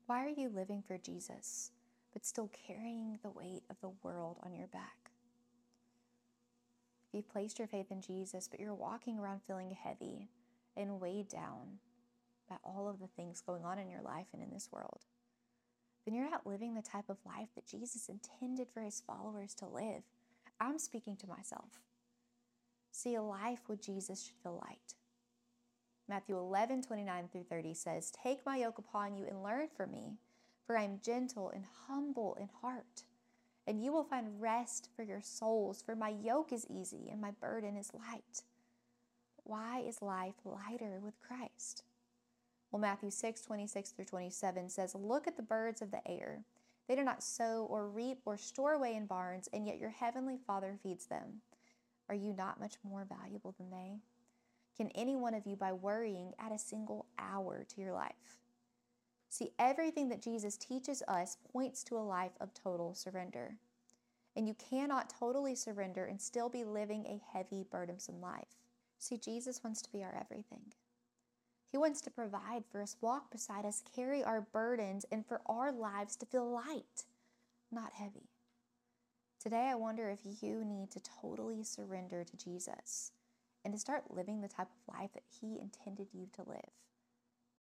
Why are you living for Jesus, but still carrying the weight of the world on your back? If you've placed your faith in Jesus, but you're walking around feeling heavy and weighed down by all of the things going on in your life and in this world, then you're not living the type of life that Jesus intended for his followers to live. I'm speaking to myself. See, a life with Jesus should feel light. Matthew 11:29-30 says, "Take my yoke upon you and learn from me, for I am gentle and humble in heart, and you will find rest for your souls, for my yoke is easy and my burden is light." Why is life lighter with Christ? Well, Matthew 6:26-27 says, "Look at the birds of the air. They do not sow or reap or store away in barns, and yet your heavenly Father feeds them. Are you not much more valuable than they? Can any one of you, by worrying, add a single hour to your life?" See, everything that Jesus teaches us points to a life of total surrender. And you cannot totally surrender and still be living a heavy, burdensome life. See, Jesus wants to be our everything. He wants to provide for us, walk beside us, carry our burdens, and for our lives to feel light, not heavy. Today, I wonder if you need to totally surrender to Jesus and to start living the type of life that he intended you to live.